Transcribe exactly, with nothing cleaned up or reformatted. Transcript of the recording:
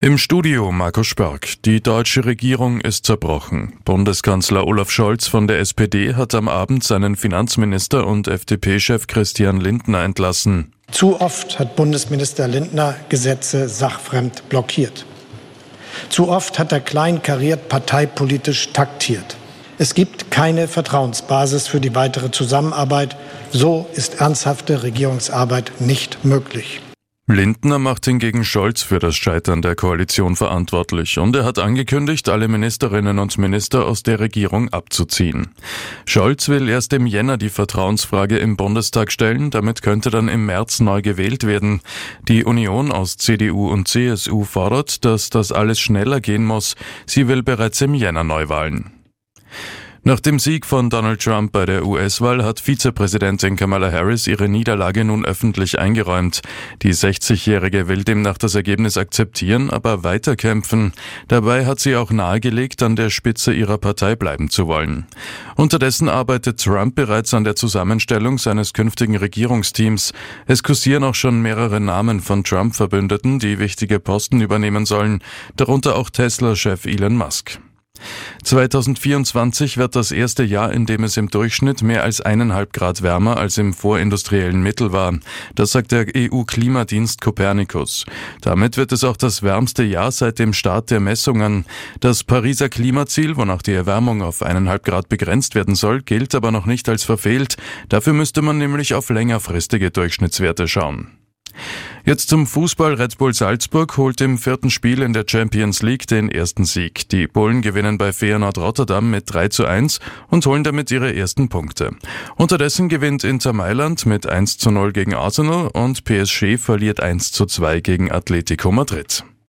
Im Studio Markus Spark. Die deutsche Regierung ist zerbrochen. Bundeskanzler Olaf Scholz von der S P D hat am Abend seinen Finanzminister und F D P-Chef Christian Lindner entlassen. Zu oft hat Bundesminister Lindner Gesetze sachfremd blockiert. Zu oft hat er kleinkariert parteipolitisch taktiert. Es gibt keine Vertrauensbasis für die weitere Zusammenarbeit. So ist ernsthafte Regierungsarbeit nicht möglich. Lindner macht hingegen Scholz für das Scheitern der Koalition verantwortlich und er hat angekündigt, alle Ministerinnen und Minister aus der Regierung abzuziehen. Scholz will erst im Jänner die Vertrauensfrage im Bundestag stellen, damit könnte dann im März neu gewählt werden. Die Union aus C D U und C S U fordert, dass das alles schneller gehen muss. Sie will bereits im Jänner Neuwahlen. Nach dem Sieg von Donald Trump bei der U S-Wahl hat Vizepräsidentin Kamala Harris ihre Niederlage nun öffentlich eingeräumt. Die sechzigjährige will demnach das Ergebnis akzeptieren, aber weiterkämpfen. Dabei hat sie auch nahegelegt, an der Spitze ihrer Partei bleiben zu wollen. Unterdessen arbeitet Trump bereits an der Zusammenstellung seines künftigen Regierungsteams. Es kursieren auch schon mehrere Namen von Trump-Verbündeten, die wichtige Posten übernehmen sollen, darunter auch Tesla-Chef Elon Musk. zweitausendvierundzwanzig wird das erste Jahr, in dem es im Durchschnitt mehr als eineinhalb Grad wärmer als im vorindustriellen Mittel war. Das sagt der E U-Klimadienst Copernicus. Damit wird es auch das wärmste Jahr seit dem Start der Messungen. Das Pariser Klimaziel, wonach die Erwärmung auf eineinhalb Grad begrenzt werden soll, gilt aber noch nicht als verfehlt. Dafür müsste man nämlich auf längerfristige Durchschnittswerte schauen. Jetzt zum Fußball. Red Bull Salzburg holt im vierten Spiel in der Champions League den ersten Sieg. Die Bullen gewinnen bei Feyenoord Rotterdam mit drei zu eins und holen damit ihre ersten Punkte. Unterdessen gewinnt Inter Mailand mit eins zu null gegen Arsenal und P S G verliert eins zu zwei gegen Atletico Madrid.